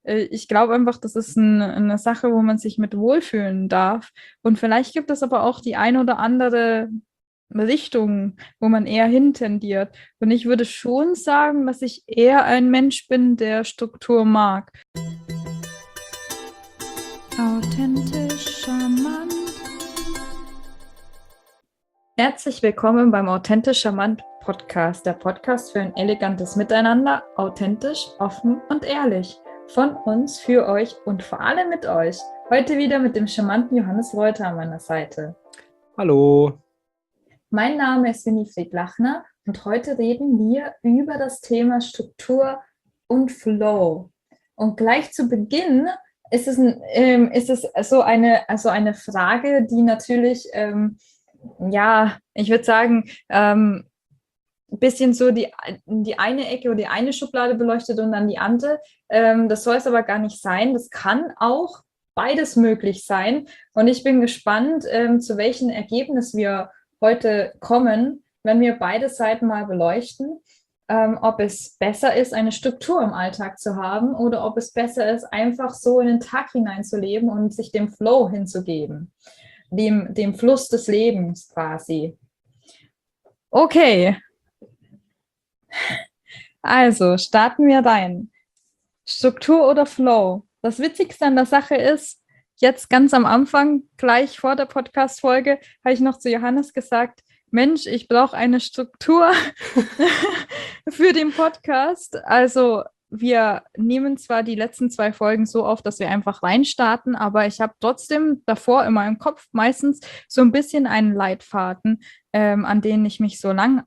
Ich glaube einfach, das ist eine Sache, wo man sich mit wohlfühlen darf. Und vielleicht gibt es aber auch die ein oder andere Richtung, wo man eher hintendiert. Und ich würde schon sagen, dass ich eher ein Mensch bin, der Struktur mag. Authentisch charmant. Herzlich willkommen beim Authentisch Charmant Podcast, der Podcast für ein elegantes Miteinander, authentisch, offen und ehrlich. Von uns, für euch und vor allem mit euch. Heute wieder mit dem charmanten Johannes Reuter an meiner Seite. Hallo. Mein Name ist Winifred Lachner und heute reden wir über das Thema Struktur und Flow. Und gleich zu Beginn ist es so eine Frage, die natürlich ich würde sagen, ein bisschen so die eine Ecke oder die eine Schublade beleuchtet und dann die andere. Das soll es aber gar nicht sein. Das kann auch beides möglich sein. Und ich bin gespannt, zu welchem Ergebnis wir heute kommen, wenn wir beide Seiten mal beleuchten. Ob es besser ist, eine Struktur im Alltag zu haben oder ob es besser ist, einfach so in den Tag hineinzuleben und sich dem Flow hinzugeben. Dem Fluss des Lebens quasi. Okay, also starten wir rein. Struktur oder Flow? Das Witzigste an der Sache ist, jetzt ganz am Anfang, gleich vor der Podcast-Folge, habe ich noch zu Johannes gesagt, Mensch, ich brauche eine Struktur für den Podcast. Also wir nehmen zwar die letzten 2 Folgen so auf, dass wir einfach reinstarten, aber ich habe trotzdem davor in meinem Kopf meistens so ein bisschen einen Leitfaden, an den ich mich so lang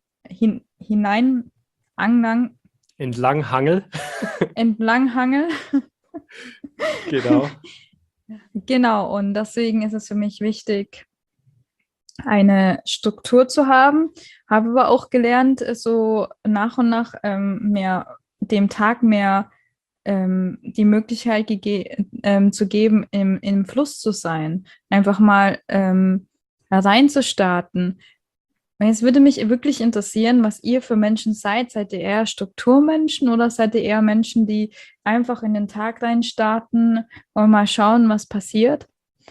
Entlanghangel. entlanghangel. Genau. Genau, und deswegen ist es für mich wichtig, eine Struktur zu haben. Habe aber auch gelernt, so nach und nach dem Tag mehr die Möglichkeit zu geben, im Fluss zu sein. Einfach mal reinzustarten. Es würde mich wirklich interessieren, was ihr für Menschen seid. Seid ihr eher Strukturmenschen oder seid ihr eher Menschen, die einfach in den Tag reinstarten und mal schauen, was passiert?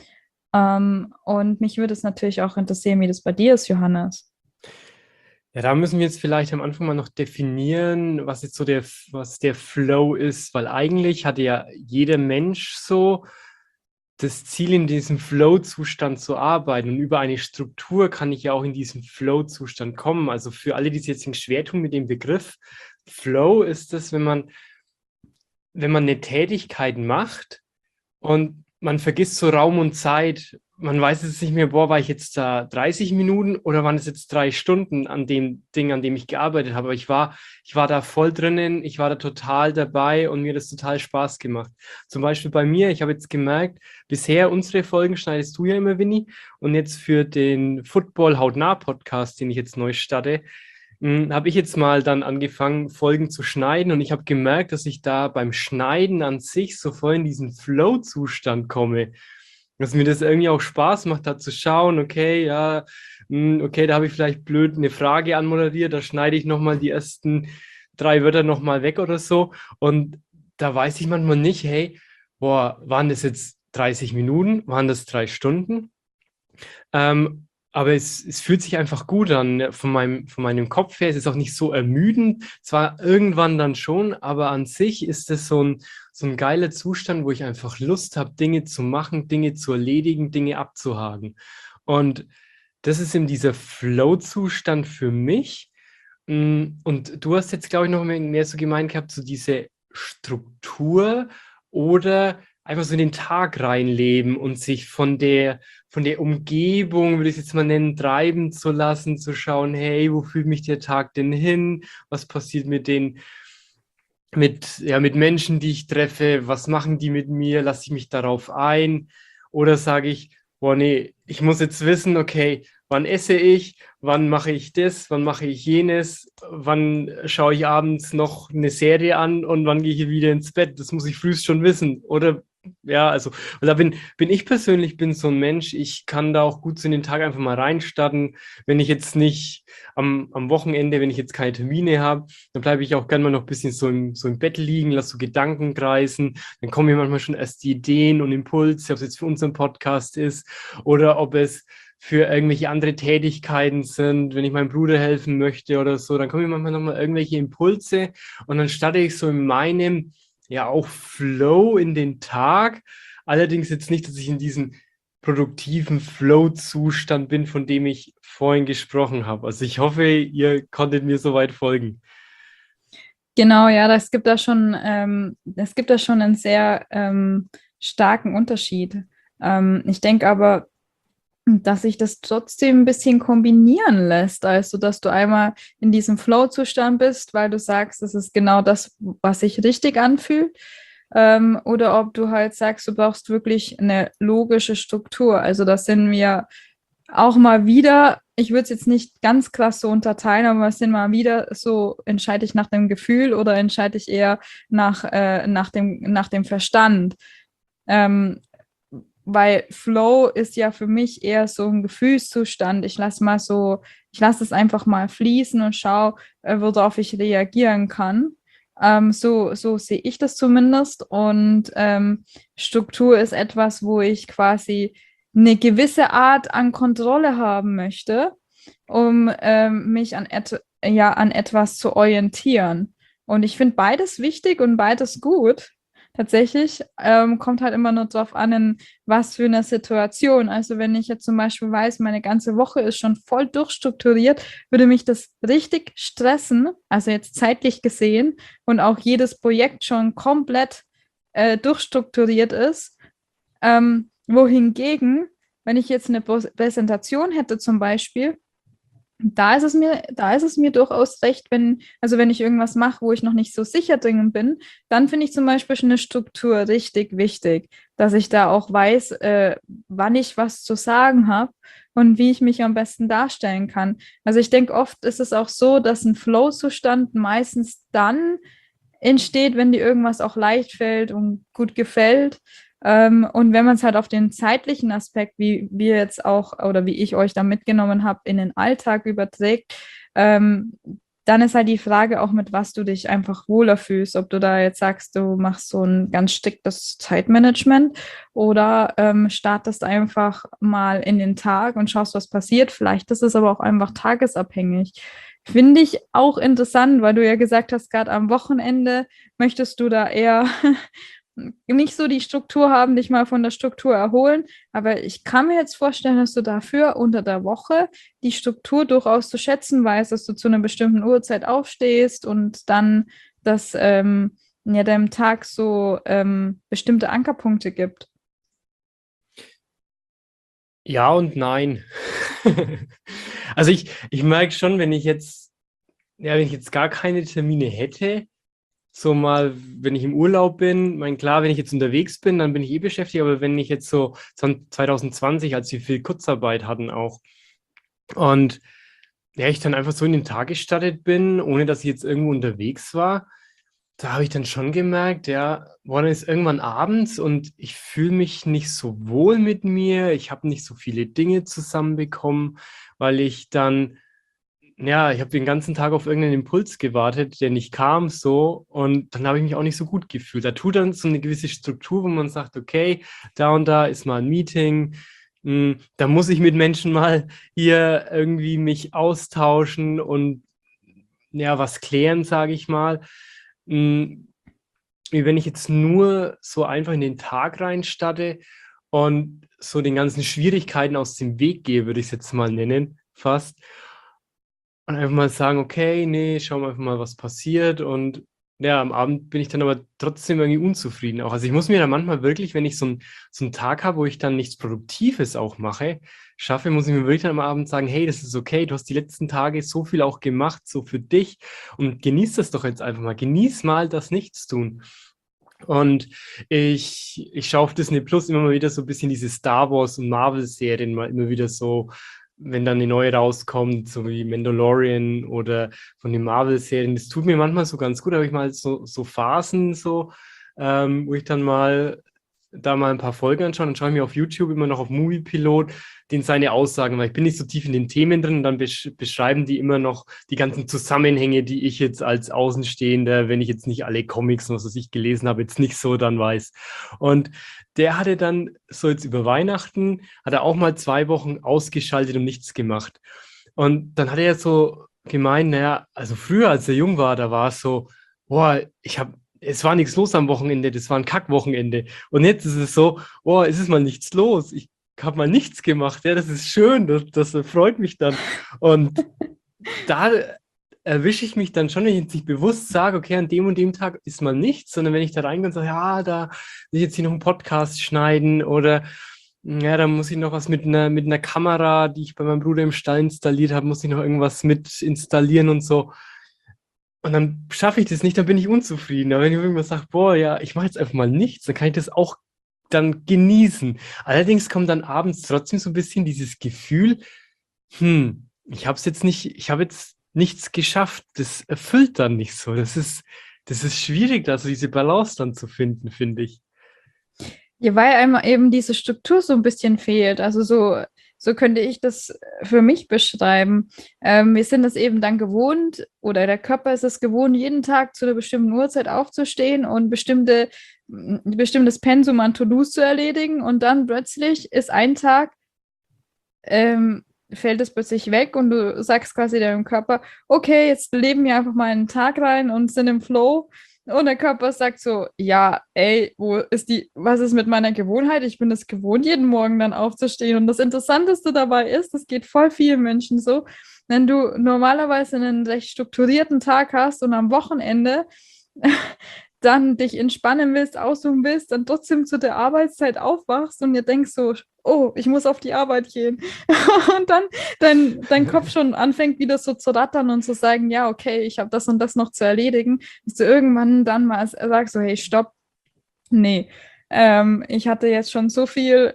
Und mich würde es natürlich auch interessieren, wie das bei dir ist, Johannes. Ja, da müssen wir jetzt vielleicht am Anfang mal noch definieren, was jetzt so was der Flow ist, weil eigentlich hatte ja jeder Mensch so das Ziel, in diesem Flow-Zustand zu arbeiten. Und über eine Struktur kann ich ja auch in diesen Flow-Zustand kommen. Also für alle, die sich jetzt schwer tun mit dem Begriff, Flow ist es, wenn man eine Tätigkeit macht und man vergisst so Raum und Zeit. Man weiß jetzt nicht mehr, war ich jetzt da 30 Minuten oder waren es jetzt 3 Stunden an dem Ding, an dem ich gearbeitet habe. Aber ich war da voll drinnen, ich war da total dabei und mir hat das total Spaß gemacht. Zum Beispiel bei mir, ich habe jetzt gemerkt, bisher unsere Folgen schneidest du ja immer, Winnie, und jetzt für den Football Hautnah Podcast, den ich jetzt neu starte, habe ich jetzt mal dann angefangen, Folgen zu schneiden und ich habe gemerkt, dass ich da beim Schneiden an sich so voll in diesen Flow-Zustand komme. Dass mir das irgendwie auch Spaß macht, da zu schauen, okay, ja, okay, da habe ich vielleicht blöd eine Frage anmoderiert, da schneide ich nochmal die ersten 3 Wörter nochmal weg oder so. Und da weiß ich manchmal nicht, hey, waren das jetzt 30 Minuten? Waren das 3 Stunden? Aber es fühlt sich einfach gut an, von meinem Kopf her. Es ist auch nicht so ermüdend. Zwar irgendwann dann schon, aber an sich ist es so ein geiler Zustand, wo ich einfach Lust habe, Dinge zu machen, Dinge zu erledigen, Dinge abzuhaken. Und das ist eben dieser Flow-Zustand für mich. Und du hast jetzt, glaube ich, noch mehr so gemeint gehabt, so diese Struktur oder einfach so in den Tag reinleben und sich von der Umgebung, würde ich es jetzt mal nennen, treiben zu lassen, zu schauen, hey, wo führt mich der Tag denn hin? Was passiert mit Menschen, die ich treffe? Was machen die mit mir? Lasse ich mich darauf ein? Oder sage ich, nee, ich muss jetzt wissen, okay, wann esse ich? Wann mache ich das? Wann mache ich jenes? Wann schaue ich abends noch eine Serie an und wann gehe ich wieder ins Bett? Das muss ich frühst schon wissen. Oder Ja, also und da bin ich persönlich bin so ein Mensch, ich kann da auch gut so in den Tag einfach mal reinstarten. Wenn ich jetzt nicht am Wochenende, wenn ich jetzt keine Termine habe, dann bleibe ich auch gerne mal noch ein bisschen so im Bett liegen, lasse so Gedanken kreisen. Dann kommen mir manchmal schon erst die Ideen und Impulse, ob es jetzt für unseren Podcast ist oder ob es für irgendwelche andere Tätigkeiten sind, wenn ich meinem Bruder helfen möchte oder so, dann kommen mir manchmal nochmal irgendwelche Impulse und dann starte ich so in meinem ja auch Flow in den Tag. Allerdings jetzt nicht, dass ich in diesem produktiven Flow-Zustand bin, von dem ich vorhin gesprochen habe. Also ich hoffe, ihr konntet mir soweit folgen. Genau, ja, es gibt da schon einen sehr starken Unterschied. Ich denke aber, dass sich das trotzdem ein bisschen kombinieren lässt, also dass du einmal in diesem Flow-Zustand bist, weil du sagst, das ist genau das, was sich richtig anfühlt, oder ob du halt sagst, du brauchst wirklich eine logische Struktur. Also das sind wir auch mal wieder, ich würde es jetzt nicht ganz krass so unterteilen, aber es sind mal wieder so, entscheide ich nach dem Gefühl oder entscheide ich eher nach dem Verstand. Ähm, Weil Flow ist ja für mich eher so ein Gefühlszustand. Ich lasse es einfach mal fließen und schaue, worauf ich reagieren kann. So sehe ich das zumindest. Und Struktur ist etwas, wo ich quasi eine gewisse Art an Kontrolle haben möchte, um mich an etwas zu orientieren. Und ich finde beides wichtig und beides gut. Tatsächlich kommt halt immer nur drauf an, in was für eine Situation. Also wenn ich jetzt zum Beispiel weiß, meine ganze Woche ist schon voll durchstrukturiert, würde mich das richtig stressen, also jetzt zeitlich gesehen, und auch jedes Projekt schon komplett durchstrukturiert ist. Wohingegen, wenn ich jetzt eine Präsentation hätte zum Beispiel, da ist es mir durchaus recht, wenn ich irgendwas mache, wo ich noch nicht so sicher drin bin, dann finde ich zum Beispiel schon eine Struktur richtig wichtig, dass ich da auch weiß, wann ich was zu sagen habe und wie ich mich am besten darstellen kann. Also ich denke, oft ist es auch so, dass ein Flow-Zustand meistens dann entsteht, wenn dir irgendwas auch leicht fällt und gut gefällt. Und wenn man es halt auf den zeitlichen Aspekt, wie wir jetzt auch oder wie ich euch da mitgenommen habe, in den Alltag überträgt, dann ist halt die Frage auch, mit was du dich einfach wohler fühlst. Ob du da jetzt sagst, du machst so ein ganz striktes Zeitmanagement oder startest einfach mal in den Tag und schaust, was passiert. Vielleicht ist es aber auch einfach tagesabhängig. Finde ich auch interessant, weil du ja gesagt hast, gerade am Wochenende möchtest du da eher nicht so die Struktur haben, dich mal von der Struktur erholen. Aber ich kann mir jetzt vorstellen, dass du dafür unter der Woche die Struktur durchaus zu schätzen weißt, dass du zu einer bestimmten Uhrzeit aufstehst und dann dass ja, deinem Tag so bestimmte Ankerpunkte gibt. Ja und nein. Also ich merke schon, wenn ich jetzt gar keine Termine hätte, so mal, wenn ich im Urlaub bin, mein klar, wenn ich jetzt unterwegs bin, dann bin ich eh beschäftigt, aber wenn ich jetzt so 2020, als wir viel Kurzarbeit hatten auch und ja, ich dann einfach so in den Tag gestartet bin, ohne dass ich jetzt irgendwo unterwegs war, da habe ich dann schon gemerkt, ja, boah, dann ist irgendwann abends und ich fühle mich nicht so wohl mit mir, ich habe nicht so viele Dinge zusammenbekommen, weil ich dann ja, ich habe den ganzen Tag auf irgendeinen Impuls gewartet, der nicht kam so und dann habe ich mich auch nicht so gut gefühlt. Da tut dann so eine gewisse Struktur, wo man sagt, okay, da und da ist mal ein Meeting, da muss ich mit Menschen mal hier irgendwie mich austauschen und ja, was klären, sage ich mal. Hm, Wie wenn ich jetzt nur so einfach in den Tag reinstatte und so den ganzen Schwierigkeiten aus dem Weg gehe, würde ich es jetzt mal nennen, fast. Und einfach mal sagen, okay, nee, schauen wir einfach mal, was passiert. Und ja, am Abend bin ich dann aber trotzdem irgendwie unzufrieden auch. Also ich muss mir da manchmal wirklich, wenn ich so einen Tag habe, wo ich dann nichts Produktives auch mache, schaffe, muss ich mir wirklich dann am Abend sagen, hey, das ist okay, du hast die letzten Tage so viel auch gemacht, so für dich und genieß das doch jetzt einfach mal. Genieß mal das Nichtstun. Und ich schaue auf Disney Plus immer mal wieder so ein bisschen diese Star Wars und Marvel-Serien mal immer wieder so, wenn dann eine neue rauskommt, so wie Mandalorian oder von den Marvel-Serien. Das tut mir manchmal so ganz gut, da habe ich mal so Phasen so, wo ich dann mal da mal ein paar Folgen anschauen, dann schaue ich mir auf YouTube immer noch auf Moviepilot den seine Aussagen, weil ich bin nicht so tief in den Themen drin und dann beschreiben die immer noch die ganzen Zusammenhänge, die ich jetzt als Außenstehender, wenn ich jetzt nicht alle Comics und was ich gelesen habe, jetzt nicht so dann weiß. Und der hatte dann so jetzt über Weihnachten, hat er auch mal 2 Wochen ausgeschaltet und nichts gemacht. Und dann hat er so gemeint, naja, also früher, als er jung war, da war es so, boah, es war nichts los am Wochenende, das war ein Kackwochenende. Und jetzt ist es so, boah, es ist mal nichts los. Ich habe mal nichts gemacht. Ja, das ist schön, das freut mich dann. Und da erwische ich mich dann schon, wenn ich jetzt nicht bewusst sage, okay, an dem und dem Tag ist mal nichts, sondern wenn ich da reingehe und sage, ja, da will ich jetzt hier noch einen Podcast schneiden oder ja, da muss ich noch was mit einer Kamera, die ich bei meinem Bruder im Stall installiert habe, muss ich noch irgendwas mit installieren und so. Und dann schaffe ich das nicht, dann bin ich unzufrieden. Aber wenn ich irgendwas sage, boah, ja, ich mache jetzt einfach mal nichts, dann kann ich das auch dann genießen. Allerdings kommt dann abends trotzdem so ein bisschen dieses Gefühl, ich habe jetzt nichts geschafft. Das erfüllt dann nicht so. Das ist schwierig, da so diese Balance dann zu finden, finde ich. Ja, weil einem eben diese Struktur so ein bisschen fehlt. Also so könnte ich das für mich beschreiben. Wir sind es eben dann gewohnt, oder der Körper ist es gewohnt, jeden Tag zu einer bestimmten Uhrzeit aufzustehen und bestimmtes Pensum an To-Dos zu erledigen. Und dann plötzlich ist ein Tag, fällt es plötzlich weg und du sagst quasi deinem Körper, okay, jetzt leben wir einfach mal einen Tag rein und sind im Flow. Und der Körper sagt so, ja, ey, was ist mit meiner Gewohnheit? Ich bin es gewohnt, jeden Morgen dann aufzustehen. Und das Interessanteste dabei ist, das geht voll vielen Menschen so, wenn du normalerweise einen recht strukturierten Tag hast und am Wochenende dann dich entspannen willst, ausruhen willst, dann trotzdem zu der Arbeitszeit aufwachst und dir denkst so, oh, ich muss auf die Arbeit gehen. Und dann dein Kopf schon anfängt wieder so zu rattern und zu sagen, ja, okay, ich habe das und das noch zu erledigen, dass du irgendwann dann mal sagst so, hey, stopp, nee, ich hatte jetzt schon so viel,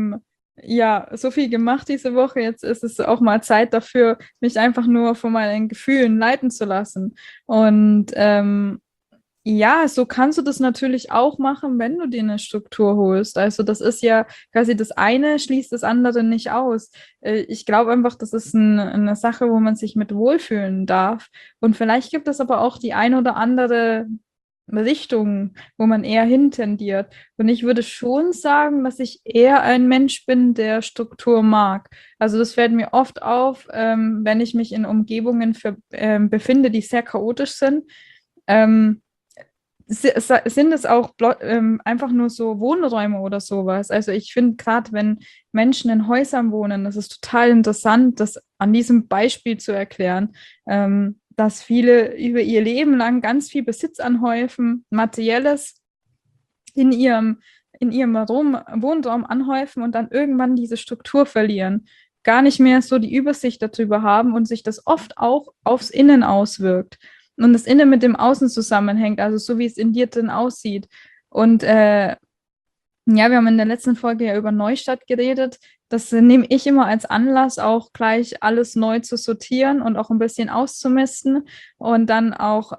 so viel gemacht diese Woche, jetzt ist es auch mal Zeit dafür, mich einfach nur von meinen Gefühlen leiten zu lassen. Und ja, so kannst du das natürlich auch machen, wenn du dir eine Struktur holst. Also das ist ja quasi das eine schließt das andere nicht aus. Ich glaube einfach, das ist eine Sache, wo man sich mit wohlfühlen darf. Und vielleicht gibt es aber auch die ein oder andere Richtung, wo man eher hintendiert. Und ich würde schon sagen, dass ich eher ein Mensch bin, der Struktur mag. Also das fällt mir oft auf, wenn ich mich in Umgebungen befinde, die sehr chaotisch sind. Ähm, sind es auch einfach nur so Wohnräume oder sowas? Also ich finde gerade, wenn Menschen in Häusern wohnen, das ist total interessant, das an diesem Beispiel zu erklären, dass viele über ihr Leben lang ganz viel Besitz anhäufen, Materielles in ihrem Wohnraum anhäufen und dann irgendwann diese Struktur verlieren, gar nicht mehr so die Übersicht darüber haben und sich das oft auch aufs Innen auswirkt und das Innen mit dem Außen zusammenhängt, also so wie es in dir drin aussieht. Und ja, wir haben in der letzten Folge ja über Neustadt geredet. Das nehme ich immer als Anlass, auch gleich alles neu zu sortieren und auch ein bisschen auszumisten und dann auch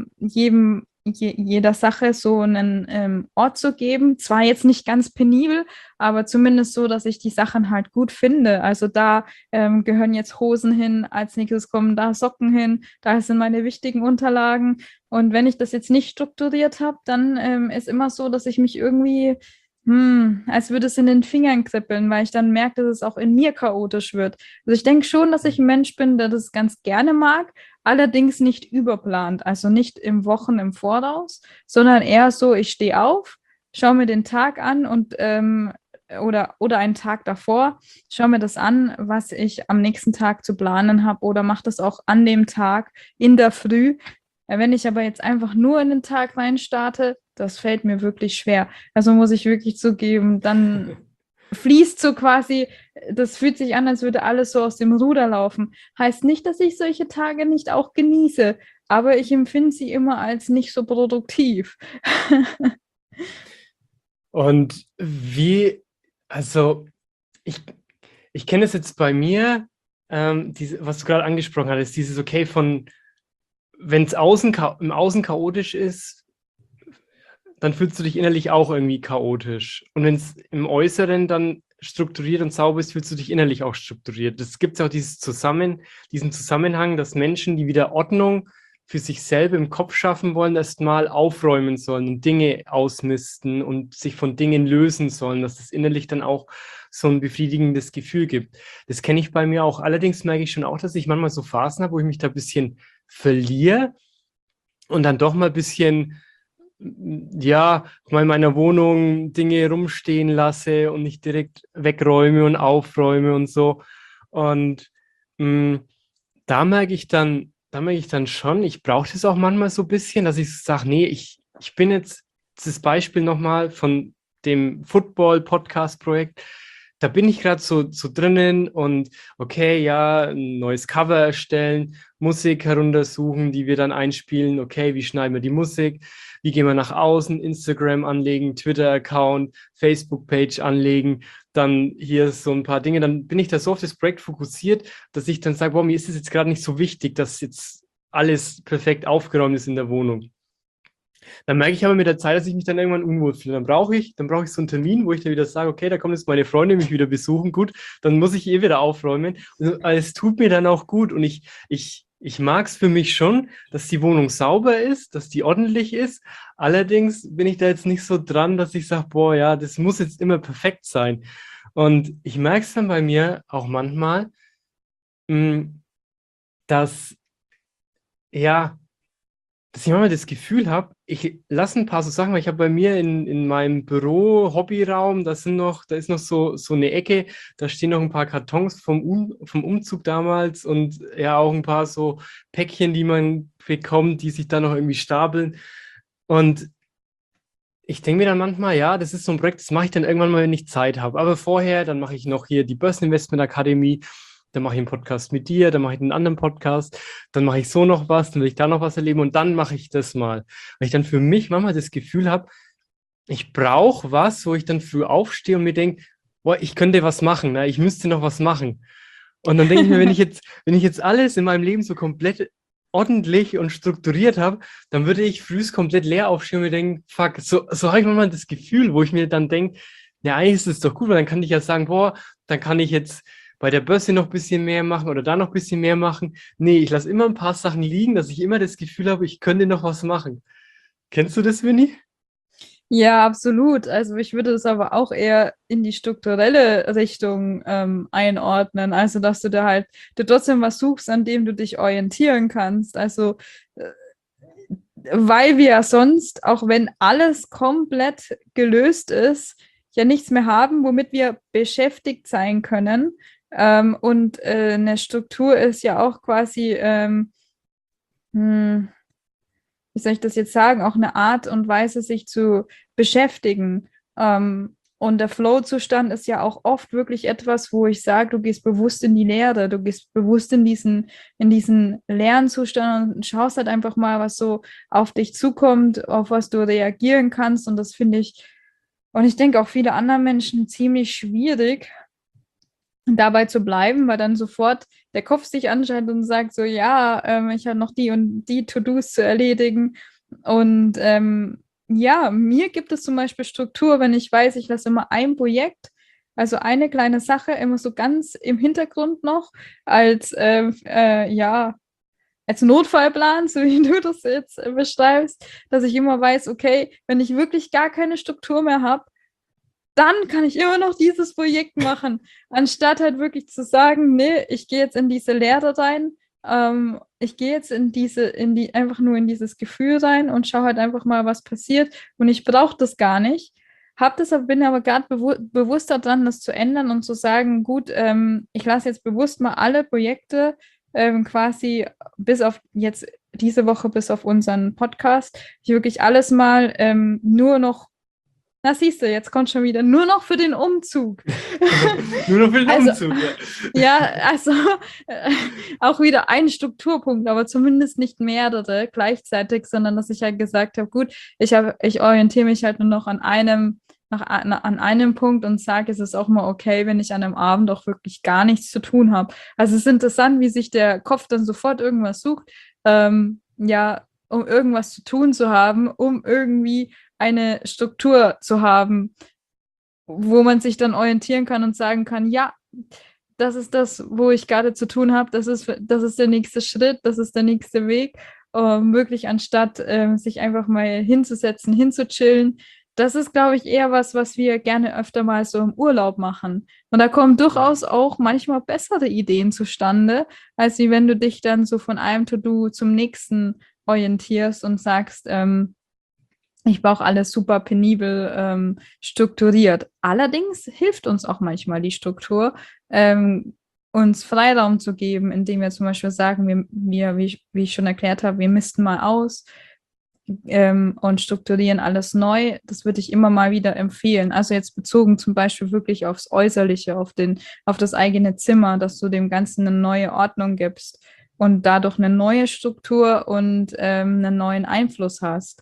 jeder Sache so einen Ort zu geben. Zwar jetzt nicht ganz penibel, aber zumindest so, dass ich die Sachen halt gut finde. Also da gehören jetzt Hosen hin, als nächstes kommen da Socken hin, da sind meine wichtigen Unterlagen. Und wenn ich das jetzt nicht strukturiert habe, dann ist immer so, dass ich mich irgendwie als würde es in den Fingern kribbeln, weil ich dann merke, dass es auch in mir chaotisch wird. Also ich denke schon, dass ich ein Mensch bin, der das ganz gerne mag, allerdings nicht überplant, also nicht Wochen im Voraus, sondern eher so, ich stehe auf, schaue mir den Tag an und oder einen Tag davor, schaue mir das an, was ich am nächsten Tag zu planen habe oder mache das auch an dem Tag in der Früh. Wenn ich aber jetzt einfach nur in den Tag rein starte, das fällt mir wirklich schwer. Also muss ich wirklich zugeben, dann fließt so quasi, das fühlt sich an, als würde alles so aus dem Ruder laufen. Heißt nicht, dass ich solche Tage nicht auch genieße, aber ich empfinde sie immer als nicht so produktiv. Und also ich kenne es jetzt bei mir, was du gerade angesprochen hattest, dieses wenn es im Außen chaotisch ist, dann fühlst du dich innerlich auch irgendwie chaotisch. Und wenn es im Äußeren dann strukturiert und sauber ist, fühlst du dich innerlich auch strukturiert. Es gibt auch diesen Zusammenhang, dass Menschen, die wieder Ordnung für sich selber im Kopf schaffen wollen, erstmal aufräumen sollen und Dinge ausmisten und sich von Dingen lösen sollen, dass das innerlich dann auch so ein befriedigendes Gefühl gibt. Das kenne ich bei mir auch. Allerdings merke ich schon auch, dass ich manchmal so Phasen habe, wo ich mich da ein bisschen verliere und dann doch mal ein bisschen, ja, mal in meiner Wohnung Dinge rumstehen lasse und nicht direkt wegräume und aufräume und so. Und mh, da merke ich dann schon, ich brauche das auch manchmal so ein bisschen, dass ich sage, nee, ich bin jetzt, das Beispiel nochmal von dem Football-Podcast-Projekt, da bin ich gerade so drinnen und okay, ja, ein neues Cover erstellen, Musik heruntersuchen, die wir dann einspielen, okay, wie schneiden wir die Musik, wie gehen wir nach außen, Instagram anlegen, Twitter-Account, Facebook-Page anlegen, dann hier so ein paar Dinge, dann bin ich da so auf das Projekt fokussiert, dass ich dann sage, boah, mir ist es jetzt gerade nicht so wichtig, dass jetzt alles perfekt aufgeräumt ist in der Wohnung. Dann merke ich aber mit der Zeit, dass ich mich dann irgendwann unwohl fühle. Dann brauche ich so einen Termin, wo ich dann wieder sage, okay, da kommt jetzt meine Freundin mich wieder besuchen, gut, dann muss ich wieder aufräumen. Und es tut mir dann auch gut und ich mag es für mich schon, dass die Wohnung sauber ist, dass die ordentlich ist. Allerdings bin ich da jetzt nicht so dran, dass ich sage, boah, ja, das muss jetzt immer perfekt sein. Und ich merke es dann bei mir auch manchmal, dass, ja, dass ich manchmal das Gefühl habe, ich lasse ein paar so Sachen, weil ich habe bei mir in meinem Büro, Hobbyraum, da ist noch so eine Ecke, da stehen noch ein paar Kartons vom Umzug damals und ja auch ein paar so Päckchen, die man bekommt, die sich dann noch irgendwie stapeln. Und ich denke mir dann manchmal, ja, das ist so ein Projekt, das mache ich dann irgendwann mal, wenn ich Zeit habe. Aber vorher, dann mache ich noch hier die Börseninvestment Akademie, dann mache ich einen Podcast mit dir, dann mache ich einen anderen Podcast, dann mache ich so noch was, dann will ich da noch was erleben und dann mache ich das mal. Weil ich dann für mich manchmal das Gefühl habe, ich brauche was, wo ich dann früh aufstehe und mir denke, boah, ich könnte was machen, ne? Ich müsste noch was machen. Und dann denke ich mir, wenn ich jetzt alles in meinem Leben so komplett ordentlich und strukturiert habe, dann würde ich frühs komplett leer aufstehen und mir denken, fuck, so habe ich manchmal das Gefühl, wo ich mir dann denke, ja, eigentlich ist es doch gut, weil dann kann ich ja sagen, boah, dann kann ich jetzt bei der Börse noch ein bisschen mehr machen oder da noch ein bisschen mehr machen. Nee, ich lasse immer ein paar Sachen liegen, dass ich immer das Gefühl habe, ich könnte noch was machen. Kennst du das, Winnie? Ja, absolut. Also ich würde es aber auch eher in die strukturelle Richtung einordnen. Also dass du trotzdem was suchst, an dem du dich orientieren kannst. Also äh, weil wir ja sonst, auch wenn alles komplett gelöst ist, ja nichts mehr haben, womit wir beschäftigt sein können. Und eine Struktur ist ja auch quasi, hm, wie soll ich das jetzt sagen, auch eine Art und Weise, sich zu beschäftigen. Und der Flow-Zustand ist ja auch oft wirklich etwas, wo ich sage, du gehst bewusst in die Leere, du gehst bewusst in diesen leeren Zustand und schaust halt einfach mal, was so auf dich zukommt, auf was du reagieren kannst. Und das finde ich, und ich denke auch viele andere Menschen ziemlich schwierig, dabei zu bleiben, weil dann sofort der Kopf sich anschaltet und sagt so, ja, ich habe noch die und die To-Dos zu erledigen. Und ja, mir gibt es zum Beispiel Struktur, wenn ich weiß, ich lasse immer ein Projekt, also eine kleine Sache immer so ganz im Hintergrund noch als, ja, als Notfallplan, so wie du das jetzt beschreibst, dass ich immer weiß, okay, wenn ich wirklich gar keine Struktur mehr habe, dann kann ich immer noch dieses Projekt machen, anstatt halt wirklich zu sagen, nee, ich gehe jetzt in diese Lehre rein, ich gehe jetzt einfach nur in dieses Gefühl rein und schaue halt einfach mal, was passiert und ich brauche das gar nicht. Bin aber gerade bewusst daran, das zu ändern und zu sagen, gut, ich lasse jetzt bewusst mal alle Projekte quasi bis auf jetzt diese Woche, bis auf unseren Podcast, ich wirklich alles mal nur noch. Na, siehst du, jetzt kommt schon wieder nur noch für den Umzug. Nur noch für den Also, Umzug. ja, also auch wieder ein Strukturpunkt, aber zumindest nicht mehrere gleichzeitig, sondern dass ich halt gesagt habe, gut, ich orientiere mich halt nur noch an einem Punkt und sage, es ist auch mal okay, wenn ich an einem Abend auch wirklich gar nichts zu tun habe. Also es ist interessant, wie sich der Kopf dann sofort irgendwas sucht, ja, um irgendwas zu tun zu haben, um irgendwie eine Struktur zu haben, wo man sich dann orientieren kann und sagen kann, ja, das ist das, wo ich gerade zu tun habe, das ist der nächste Schritt, das ist der nächste Weg, wirklich anstatt sich einfach mal hinzusetzen, hinzuchillen. Das ist, glaube ich, eher was wir gerne öfter mal so im Urlaub machen. Und da kommen durchaus auch manchmal bessere Ideen zustande, als wie wenn du dich dann so von einem To-Do zum nächsten orientierst und sagst, ich brauche alles super penibel strukturiert. Allerdings hilft uns auch manchmal die Struktur, uns Freiraum zu geben, indem wir zum Beispiel sagen, wie ich schon erklärt habe, wir misten mal aus und strukturieren alles neu. Das würde ich immer mal wieder empfehlen. Also jetzt bezogen zum Beispiel wirklich aufs Äußerliche, auf das eigene Zimmer, dass du dem Ganzen eine neue Ordnung gibst und dadurch eine neue Struktur und einen neuen Einfluss hast.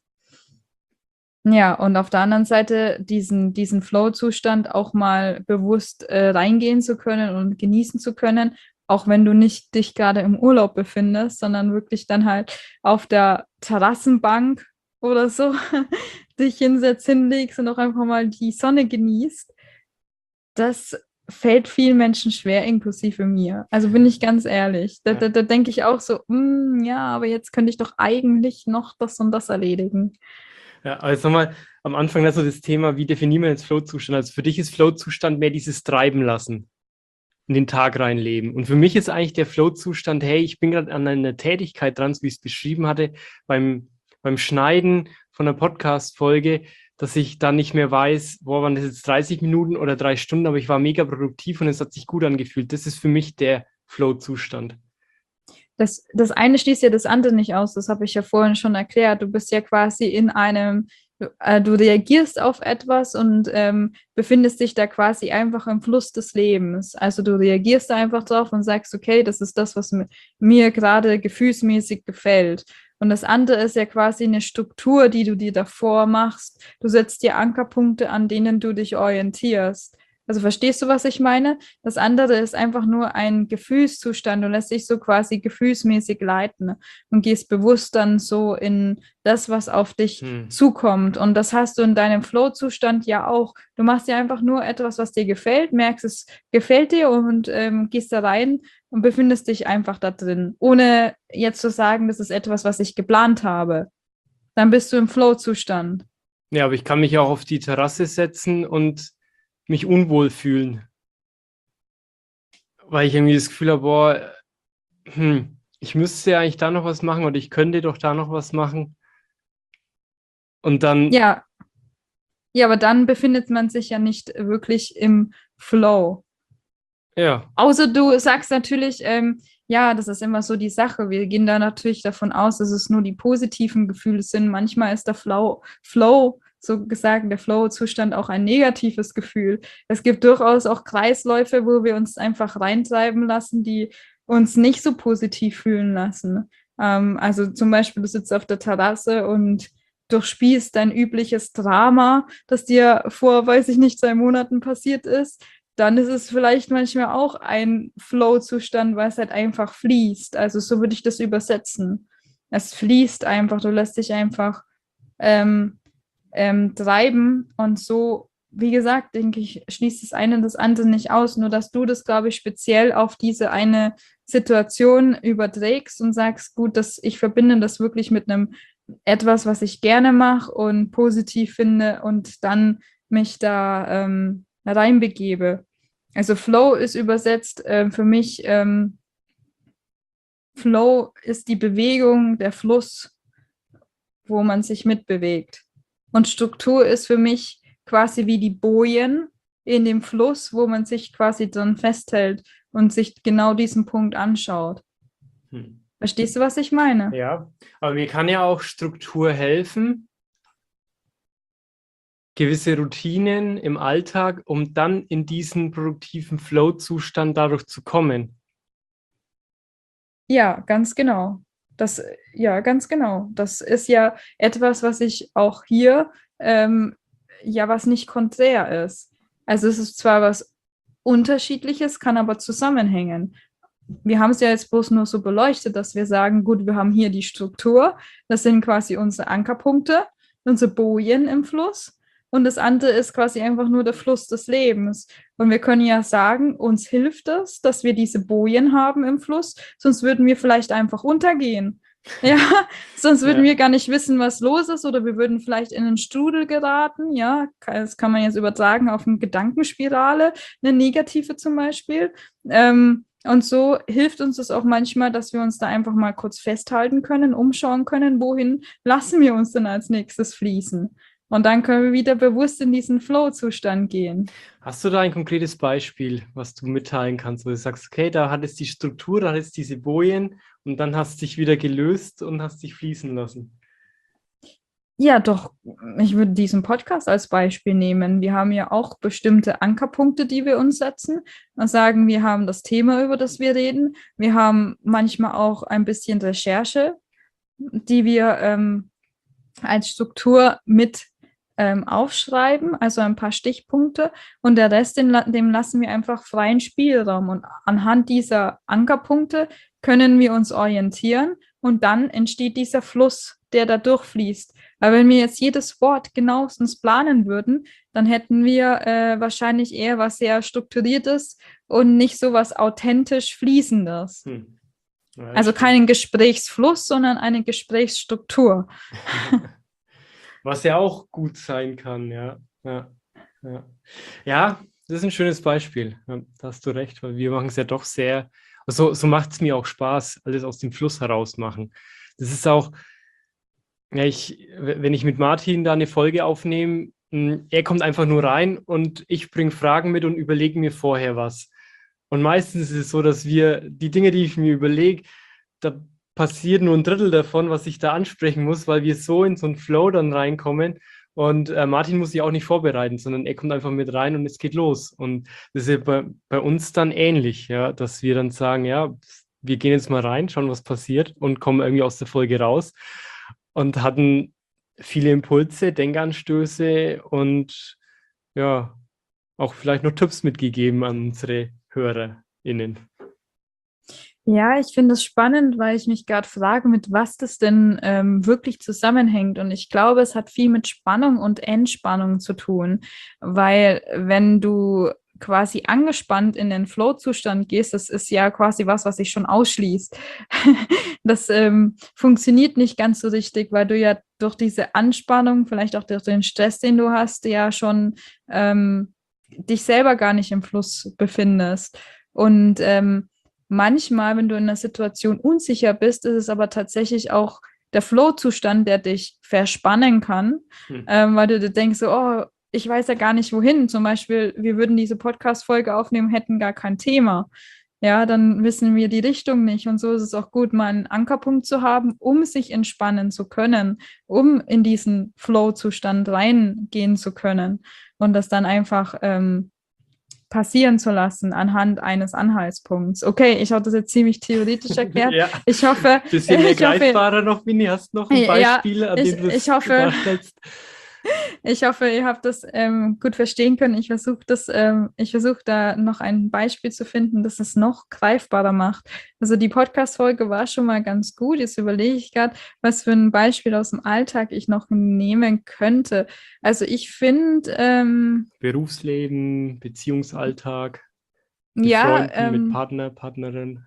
Ja, und auf der anderen Seite diesen Flow-Zustand auch mal bewusst reingehen zu können und genießen zu können, auch wenn du nicht dich gerade im Urlaub befindest, sondern wirklich dann halt auf der Terrassenbank oder so dich hinsetzt, hinlegst und auch einfach mal die Sonne genießt. Das fällt vielen Menschen schwer, inklusive mir. Also bin ich ganz ehrlich. Da denke ich auch so, ja, aber jetzt könnte ich doch eigentlich noch das und das erledigen. Ja, also nochmal am Anfang also das Thema, wie definieren wir jetzt Flow-Zustand? Also für dich ist Flow-Zustand mehr dieses Treiben lassen, in den Tag reinleben. Und für mich ist eigentlich der Flow-Zustand, hey, ich bin gerade an einer Tätigkeit dran, so wie ich es beschrieben hatte, beim Schneiden von einer Podcast-Folge, dass ich dann nicht mehr weiß, boah, waren das jetzt 30 Minuten oder 3 Stunden, aber ich war mega produktiv und es hat sich gut angefühlt. Das ist für mich der Flow-Zustand. Das eine schließt ja das andere nicht aus, das habe ich ja vorhin schon erklärt. Du bist ja quasi du reagierst auf etwas und befindest dich da quasi einfach im Fluss des Lebens. Also du reagierst da einfach drauf und sagst, okay, das ist das, was mir gerade gefühlsmäßig gefällt. Und das andere ist ja quasi eine Struktur, die du dir davor machst. Du setzt dir Ankerpunkte, an denen du dich orientierst. Also verstehst du, was ich meine? Das andere ist einfach nur ein Gefühlszustand. Du lässt dich so quasi gefühlsmäßig leiten und gehst bewusst dann so in das, was auf dich zukommt. Und das hast du in deinem Flow-Zustand ja auch. Du machst ja einfach nur etwas, was dir gefällt, merkst, es gefällt dir und gehst da rein und befindest dich einfach da drin, ohne jetzt zu sagen, das ist etwas, was ich geplant habe. Dann bist du im Flow-Zustand. Ja, aber ich kann mich auch auf die Terrasse setzen und mich unwohl fühlen. Weil ich irgendwie das Gefühl habe, boah, ich müsste ja eigentlich da noch was machen oder ich könnte doch da noch was machen. Und dann. Ja, aber dann befindet man sich ja nicht wirklich im Flow. Ja. Außer du sagst natürlich, ja, das ist immer so die Sache. Wir gehen da natürlich davon aus, dass es nur die positiven Gefühle sind. Manchmal ist der Flow, so gesagt, der Flow-Zustand auch ein negatives Gefühl. Es gibt durchaus auch Kreisläufe, wo wir uns einfach reintreiben lassen, die uns nicht so positiv fühlen lassen. Also zum Beispiel, du sitzt auf der Terrasse und durchspielst dein übliches Drama, das dir vor, weiß ich nicht, 2 Monaten passiert ist. Dann ist es vielleicht manchmal auch ein Flow-Zustand, weil es halt einfach fließt. Also so würde ich das übersetzen. Es fließt einfach, du lässt dich einfach treiben und so, wie gesagt, denke ich, schließt das eine und das andere nicht aus, nur dass du das, glaube ich, speziell auf diese eine Situation überträgst und sagst, gut, ich verbinde das wirklich mit einem etwas, was ich gerne mache und positiv finde und dann mich da reinbegebe. Also Flow ist übersetzt für mich, Flow ist die Bewegung, der Fluss, wo man sich mitbewegt. Und Struktur ist für mich quasi wie die Bojen in dem Fluss, wo man sich quasi dran festhält und sich genau diesen Punkt anschaut. Verstehst du, was ich meine? Ja, aber mir kann ja auch Struktur helfen, gewisse Routinen im Alltag, um dann in diesen produktiven Flow-Zustand dadurch zu kommen. Ja, ganz genau. Ganz genau. Das ist ja etwas, was ich auch hier, was nicht konträr ist. Also es ist zwar was Unterschiedliches, kann aber zusammenhängen. Wir haben es ja jetzt bloß nur so beleuchtet, dass wir sagen, gut, wir haben hier die Struktur, das sind quasi unsere Ankerpunkte. unsere Bojen im Fluss. Und das andere ist quasi einfach nur der Fluss des Lebens. Und wir können ja sagen, uns hilft es, dass wir diese Bojen haben im Fluss, sonst würden wir vielleicht einfach untergehen. Ja, sonst würden wir gar nicht wissen, was los ist, oder wir würden vielleicht in einen Strudel geraten. Ja, das kann man jetzt übertragen auf eine Gedankenspirale, eine negative zum Beispiel. Und so hilft uns das auch manchmal, dass wir uns da einfach mal kurz festhalten können, umschauen können, wohin lassen wir uns denn als nächstes fließen. Und dann können wir wieder bewusst in diesen Flow-Zustand gehen. Hast du da ein konkretes Beispiel, was du mitteilen kannst, wo du sagst, okay, da hat es die Struktur, da hat es diese Bojen und dann hast du dich wieder gelöst und hast dich fließen lassen? Ja, doch, ich würde diesen Podcast als Beispiel nehmen. Wir haben ja auch bestimmte Ankerpunkte, die wir uns setzen und sagen, wir haben das Thema, über das wir reden. Wir haben manchmal auch ein bisschen Recherche, die wir als Struktur mit aufschreiben, also ein paar Stichpunkte, und der Rest, dem lassen wir einfach freien Spielraum. Und anhand dieser Ankerpunkte können wir uns orientieren und dann entsteht dieser Fluss, der da durchfließt. Aber wenn wir jetzt jedes Wort genauestens planen würden, dann hätten wir wahrscheinlich eher was sehr Strukturiertes und nicht so was authentisch Fließendes. Ja, also keinen Gesprächsfluss, sondern eine Gesprächsstruktur. Was ja auch gut sein kann, ja. Ja, das ist ein schönes Beispiel. Ja, da hast du recht, weil wir machen es ja doch sehr, also so macht es mir auch Spaß, alles aus dem Fluss heraus machen. Das ist auch, ja, wenn ich mit Martin da eine Folge aufnehme, er kommt einfach nur rein und ich bringe Fragen mit und überlege mir vorher was. Und meistens ist es so, dass die Dinge, die ich mir überlege, da passiert nur ein Drittel davon, was ich da ansprechen muss, weil wir so in so einen Flow dann reinkommen. Und Martin muss sich auch nicht vorbereiten, sondern er kommt einfach mit rein und es geht los. Und das ist ja bei uns dann ähnlich, ja, dass wir dann sagen, ja, wir gehen jetzt mal rein, schauen, was passiert und kommen irgendwie aus der Folge raus und hatten viele Impulse, Denkanstöße und ja, auch vielleicht noch Tipps mitgegeben an unsere HörerInnen. Ja, ich finde es spannend, weil ich mich gerade frage, mit was das denn wirklich zusammenhängt. Und ich glaube, es hat viel mit Spannung und Entspannung zu tun, weil wenn du quasi angespannt in den Flow-Zustand gehst, das ist ja quasi was sich schon ausschließt. Das funktioniert nicht ganz so richtig, weil du ja durch diese Anspannung, vielleicht auch durch den Stress, den du hast, ja schon dich selber gar nicht im Fluss befindest. Und manchmal, wenn du in einer Situation unsicher bist, ist es aber tatsächlich auch der Flow-Zustand, der dich verspannen kann, weil du dir denkst, so, oh, ich weiß ja gar nicht wohin. Zum Beispiel, wir würden diese Podcast-Folge aufnehmen, hätten gar kein Thema. Ja, dann wissen wir die Richtung nicht. Und so ist es auch gut, mal einen Ankerpunkt zu haben, um sich entspannen zu können, um in diesen Flow-Zustand reingehen zu können und das dann einfach passieren zu lassen anhand eines Anhaltspunkts. Okay, ich habe das jetzt ziemlich theoretisch erklärt. Ja, ich hoffe, bisschen mehr greifbarer noch, Winnie, hast noch ein Beispiel, an dem du es darstellst? Ich hoffe, ihr habt das gut verstehen können. Ich versuche da noch ein Beispiel zu finden, das es noch greifbarer macht. Also die Podcast-Folge war schon mal ganz gut. Jetzt überlege ich gerade, was für ein Beispiel aus dem Alltag ich noch nehmen könnte. Also ich finde Berufsleben, Beziehungsalltag, mit ja, Freunden, mit Partner, Partnerin.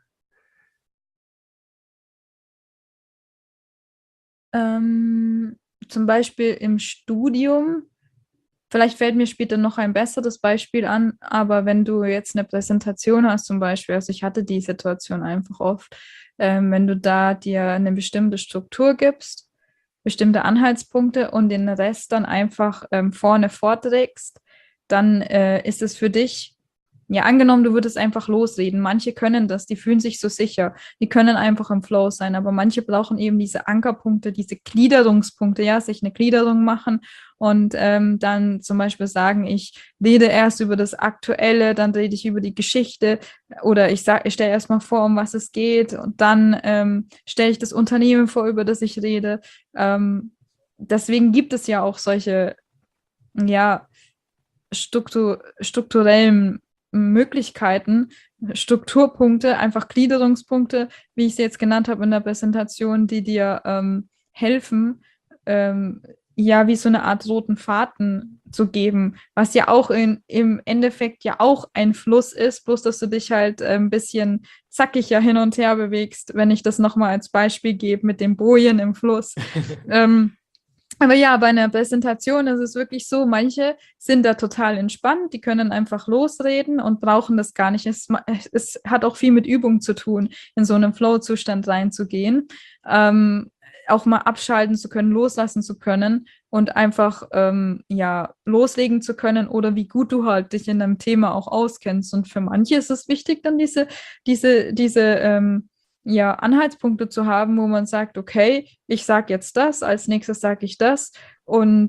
zum Beispiel im Studium, vielleicht fällt mir später noch ein besseres Beispiel an, aber wenn du jetzt eine Präsentation hast zum Beispiel, also ich hatte die Situation einfach oft, wenn du da dir eine bestimmte Struktur gibst, bestimmte Anhaltspunkte und den Rest dann einfach vorne vorträgst, dann ist es für dich, ja, angenommen, du würdest einfach losreden. Manche können das, die fühlen sich so sicher. Die können einfach im Flow sein, aber manche brauchen eben diese Ankerpunkte, diese Gliederungspunkte, ja, sich eine Gliederung machen und dann zum Beispiel sagen, ich rede erst über das Aktuelle, dann rede ich über die Geschichte oder ich stelle erstmal vor, um was es geht und dann stelle ich das Unternehmen vor, über das ich rede. Deswegen gibt es ja auch solche, ja, strukturellen Möglichkeiten, Strukturpunkte, einfach Gliederungspunkte, wie ich sie jetzt genannt habe in der Präsentation, die dir helfen, ja, wie so eine Art roten Faden zu geben, was ja auch im Endeffekt ja auch ein Fluss ist, bloß dass du dich halt ein bisschen zackiger hin und her bewegst, wenn ich das nochmal als Beispiel gebe mit dem Bojen im Fluss. Ähm, aber ja, bei einer Präsentation ist es wirklich so, manche sind da total entspannt, die können einfach losreden und brauchen das gar nicht. Es hat auch viel mit Übung zu tun, in so einen Flow-Zustand reinzugehen, auch mal abschalten zu können, loslassen zu können und einfach ja loslegen zu können oder wie gut du halt dich in deinem Thema auch auskennst. Und für manche ist es wichtig, dann diese ja, Anhaltspunkte zu haben, wo man sagt, okay, ich sage jetzt das, als nächstes sage ich das und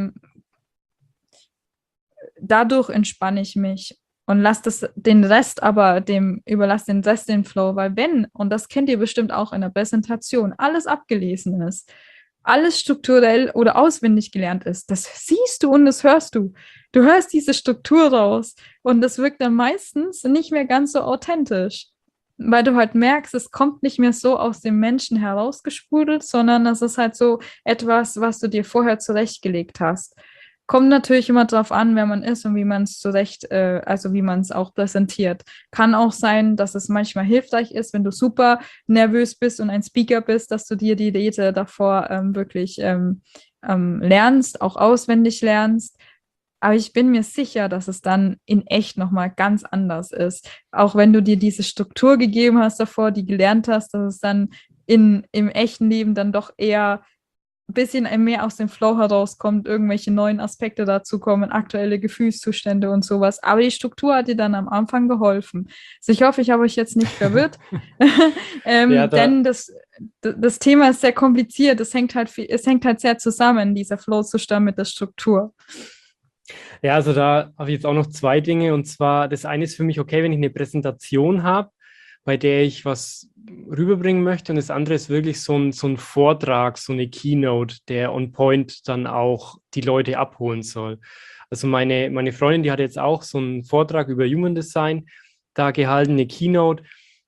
dadurch entspanne ich mich und lasse den Rest aber überlasse den Rest den Flow, weil wenn, und das kennt ihr bestimmt auch in der Präsentation, alles abgelesen ist, alles strukturell oder auswendig gelernt ist, das siehst du und das hörst du. Du hörst diese Struktur raus und das wirkt dann meistens nicht mehr ganz so authentisch, weil du halt merkst, es kommt nicht mehr so aus dem Menschen herausgesprudelt, sondern es ist halt so etwas, was du dir vorher zurechtgelegt hast. Kommt natürlich immer darauf an, wer man ist und wie man es also wie man es auch präsentiert. Kann auch sein, dass es manchmal hilfreich ist, wenn du super nervös bist und ein Speaker bist, dass du dir die Rede davor wirklich lernst, auch auswendig lernst. Aber ich bin mir sicher, dass es dann in echt nochmal ganz anders ist. Auch wenn du dir diese Struktur gegeben hast davor, die gelernt hast, dass es dann im echten Leben dann doch eher ein bisschen mehr aus dem Flow herauskommt, irgendwelche neuen Aspekte dazu kommen, aktuelle Gefühlszustände und sowas. Aber die Struktur hat dir dann am Anfang geholfen. Also ich hoffe, ich habe euch jetzt nicht verwirrt, Ja, da, denn das Thema ist sehr kompliziert. Es hängt halt sehr zusammen, dieser Flow-Zustand mit der Struktur. ja, also da habe ich jetzt auch noch zwei Dinge. Und zwar, das eine ist für mich okay, wenn ich eine Präsentation habe, bei der ich was rüberbringen möchte. Und das andere ist wirklich so ein Vortrag, so eine Keynote, der on point dann auch die Leute abholen soll. Also meine Freundin, die hat jetzt auch so einen Vortrag über Human Design da gehalten, eine Keynote.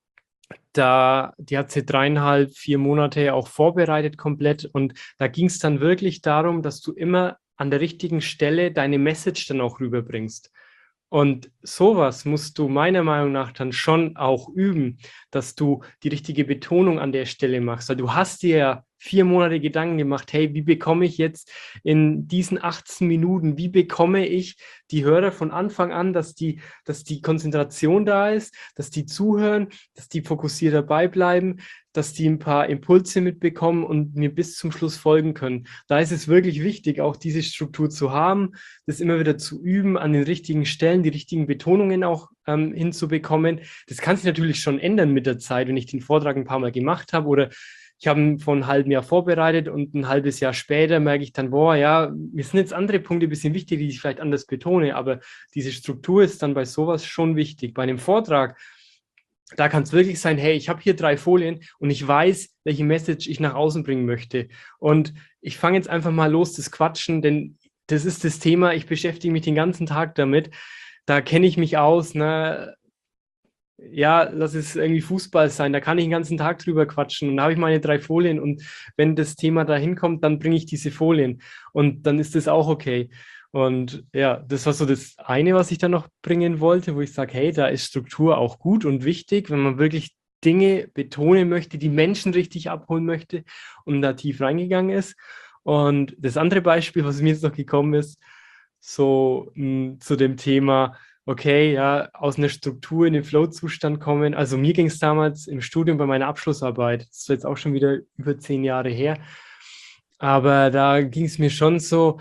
Die hat sie 3,5, 4 Monate auch vorbereitet komplett. Und da ging es dann wirklich darum, dass du immer an der richtigen Stelle deine Message dann auch rüberbringst. Und sowas musst du meiner Meinung nach dann schon auch üben, dass du die richtige Betonung an der Stelle machst. Weil du hast dir ja 4 Monate Gedanken gemacht, hey, wie bekomme ich jetzt in diesen 18 Minuten, wie bekomme ich die Hörer von Anfang an, dass die Konzentration da ist, dass die zuhören, dass die fokussiert dabei bleiben, dass die ein paar Impulse mitbekommen und mir bis zum Schluss folgen können. Da ist es wirklich wichtig, auch diese Struktur zu haben, das immer wieder zu üben, an den richtigen Stellen die richtigen Betonungen auch hinzubekommen. Das kann sich natürlich schon ändern mit der Zeit, wenn ich den Vortrag ein paar Mal gemacht habe oder ich habe ihn vor einem halben Jahr vorbereitet und ein halbes Jahr später merke ich dann, boah, ja, mir sind jetzt andere Punkte ein bisschen wichtig, die ich vielleicht anders betone, aber diese Struktur ist dann bei sowas schon wichtig. Bei einem Vortrag, da kann es wirklich sein, hey, ich habe hier 3 Folien und ich weiß, welche Message ich nach außen bringen möchte. Und ich fange jetzt einfach mal los, das Quatschen, denn das ist das Thema, ich beschäftige mich den ganzen Tag damit. Da kenne ich mich aus, ne? Ja, lass es irgendwie Fußball sein, da kann ich den ganzen Tag drüber quatschen und da habe ich meine 3 Folien und wenn das Thema da hinkommt, dann bringe ich diese Folien und dann ist das auch okay. Und ja, das war so das eine, was ich dann noch bringen wollte, wo ich sage, hey, da ist Struktur auch gut und wichtig, wenn man wirklich Dinge betonen möchte, die Menschen richtig abholen möchte und da tief reingegangen ist. Und das andere Beispiel, was mir jetzt noch gekommen ist, so zu dem Thema, okay, ja, aus einer Struktur in den Flow-Zustand kommen. Also mir ging es damals im Studium bei meiner Abschlussarbeit, das ist jetzt auch schon wieder über 10 Jahre her, aber da ging es mir schon so,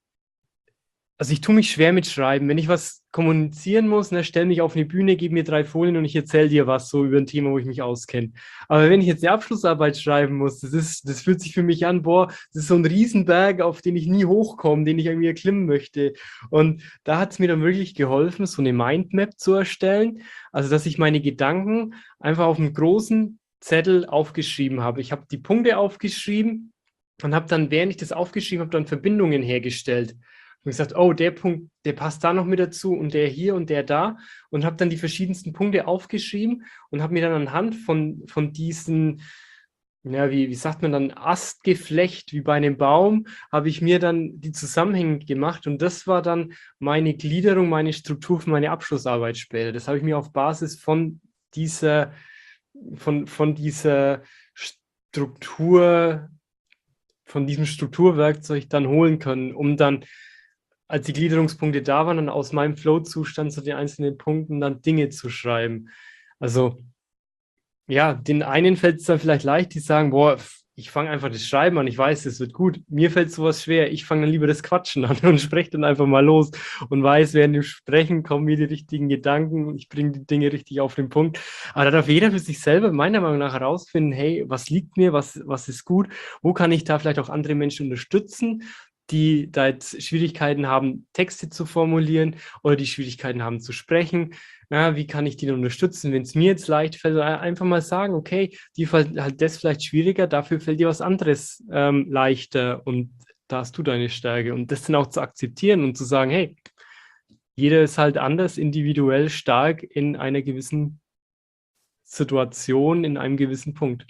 also ich tue mich schwer mit Schreiben. Wenn ich was kommunizieren muss, ne, stell mich auf eine Bühne, gib mir 3 Folien und ich erzähle dir was so über ein Thema, wo ich mich auskenne. Aber wenn ich jetzt eine Abschlussarbeit schreiben muss, das fühlt sich für mich an, boah, das ist so ein Riesenberg, auf den ich nie hochkomme, den ich irgendwie erklimmen möchte. Und da hat es mir dann wirklich geholfen, so eine Mindmap zu erstellen. Also, dass ich meine Gedanken einfach auf einem großen Zettel aufgeschrieben habe. Ich habe die Punkte aufgeschrieben und habe dann, während ich das aufgeschrieben habe, dann Verbindungen hergestellt und gesagt, oh, der Punkt, der passt da noch mit dazu und der hier und der da und habe dann die verschiedensten Punkte aufgeschrieben und habe mir dann anhand von diesen ja, wie sagt man dann, Astgeflecht wie bei einem Baum, habe ich mir dann die Zusammenhänge gemacht und das war dann meine Gliederung, meine Struktur für meine Abschlussarbeit später. Das habe ich mir auf Basis dieser, von dieser Struktur, von diesem Strukturwerkzeug dann holen können, um dann, als die Gliederungspunkte da waren, dann aus meinem Flow-Zustand zu den einzelnen Punkten dann Dinge zu schreiben. Also ja, den einen fällt es dann vielleicht leicht, die sagen, boah, ich fange einfach das Schreiben an, ich weiß, es wird gut. Mir fällt sowas schwer, ich fange dann lieber das Quatschen an und spreche dann einfach mal los und weiß, während dem Sprechen kommen mir die richtigen Gedanken und ich bringe die Dinge richtig auf den Punkt. Aber da darf jeder für sich selber meiner Meinung nach herausfinden, hey, was liegt mir, was ist gut, wo kann ich da vielleicht auch andere Menschen unterstützen, die da jetzt Schwierigkeiten haben, Texte zu formulieren oder die Schwierigkeiten haben zu sprechen. Ja, wie kann ich die unterstützen? Wenn es mir jetzt leicht fällt, einfach mal sagen, okay, die fällt halt das vielleicht schwieriger, dafür fällt dir was anderes leichter und da hast du deine Stärke. Und das dann auch zu akzeptieren und zu sagen, hey, jeder ist halt anders, individuell stark in einer gewissen Situation, in einem gewissen Punkt.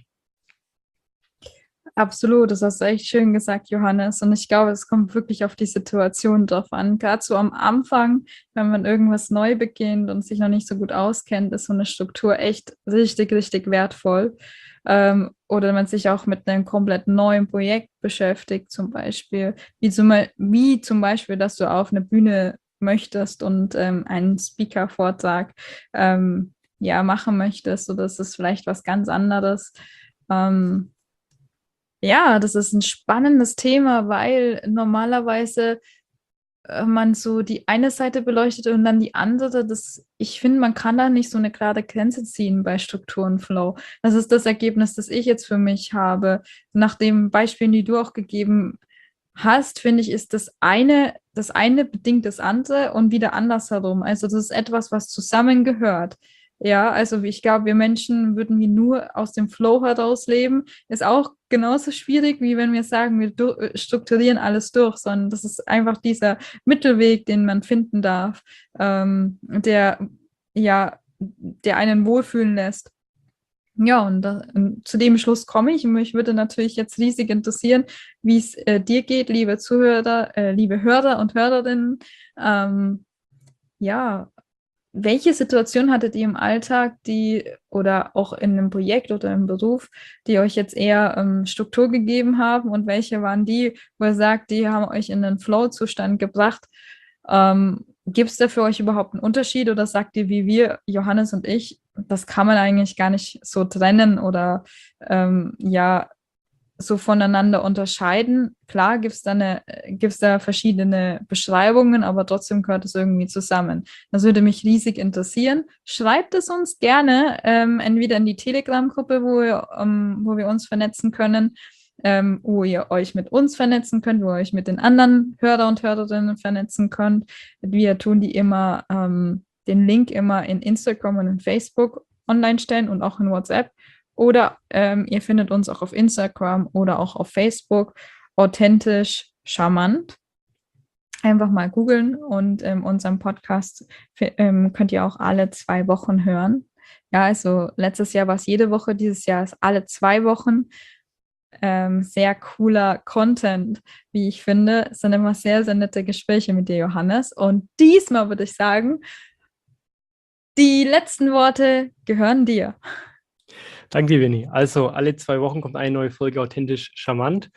Absolut, das hast du echt schön gesagt, Johannes. Und ich glaube, es kommt wirklich auf die Situation drauf an. Gerade so am Anfang, wenn man irgendwas neu beginnt und sich noch nicht so gut auskennt, ist so eine Struktur echt richtig, richtig wertvoll. Oder wenn man sich auch mit einem komplett neuen Projekt beschäftigt, zum Beispiel, wie zum Beispiel, dass du auf eine Bühne möchtest und einen Speaker-Vortrag ja, machen möchtest, oder das ist vielleicht was ganz anderes. Ähm, ja, das ist ein spannendes Thema, weil normalerweise man so die eine Seite beleuchtet und dann die andere. Ich finde, man kann da nicht so eine klare Grenze ziehen bei Struktur und Flow. Das ist das Ergebnis, das ich jetzt für mich habe. Nach den Beispielen, die du auch gegeben hast, finde ich, ist das eine bedingt das andere und wieder andersherum. Also das ist etwas, was zusammengehört. Ja, also ich glaube, wir Menschen würden wir nur aus dem Flow heraus leben, ist auch genauso schwierig, wie wenn wir sagen, wir strukturieren alles durch, sondern das ist einfach dieser Mittelweg, den man finden darf, der ja, der einen wohlfühlen lässt. Ja, und zu dem Schluss komme ich. Und mich würde natürlich jetzt riesig interessieren, wie es dir geht, liebe Zuhörer, liebe Hörer und Hörerinnen. Ja, welche Situation hattet ihr im Alltag, die oder auch in einem Projekt oder im Beruf, die euch jetzt eher Struktur gegeben haben und welche waren die, wo ihr sagt, die haben euch in den Flow-Zustand gebracht? Gibt es da für euch überhaupt einen Unterschied oder sagt ihr, wie wir, Johannes und ich, das kann man eigentlich gar nicht so trennen oder ja, so voneinander unterscheiden? Klar gibt's da verschiedene Beschreibungen, aber trotzdem gehört es irgendwie zusammen. Das würde mich riesig interessieren. Schreibt es uns gerne, entweder in die Telegram-Gruppe, wo wir uns vernetzen können, wo ihr euch mit uns vernetzen könnt, wo ihr euch mit den anderen Hörer und Hörerinnen vernetzen könnt. Wir tun den Link immer in Instagram und in Facebook online stellen und auch in WhatsApp. Oder ihr findet uns auch auf Instagram oder auch auf Facebook. Authentisch charmant. Einfach mal googeln und unseren Podcast könnt ihr auch alle 2 Wochen hören. Ja, also letztes Jahr war es jede Woche, dieses Jahr ist alle 2 Wochen. Sehr cooler Content, wie ich finde. Es sind immer sehr, sehr nette Gespräche mit dir, Johannes. Und diesmal würde ich sagen, die letzten Worte gehören dir. Danke dir, Vinny. Also alle 2 Wochen kommt eine neue Folge authentisch charmant.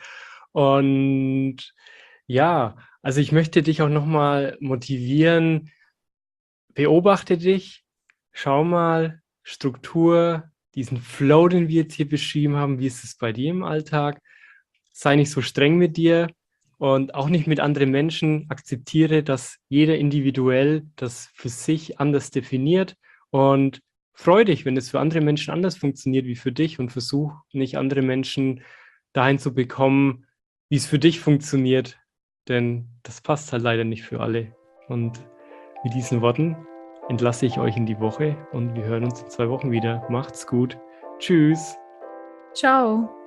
Und ja, also ich möchte dich auch nochmal motivieren. Beobachte dich, schau mal, Struktur, diesen Flow, den wir jetzt hier beschrieben haben, wie ist es bei dir im Alltag? Sei nicht so streng mit dir und auch nicht mit anderen Menschen. Akzeptiere, dass jeder individuell das für sich anders definiert und freu dich, wenn es für andere Menschen anders funktioniert wie für dich und versuch nicht andere Menschen dahin zu bekommen, wie es für dich funktioniert, denn das passt halt leider nicht für alle. Und mit diesen Worten entlasse ich euch in die Woche und wir hören uns in 2 Wochen wieder. Macht's gut. Tschüss. Ciao.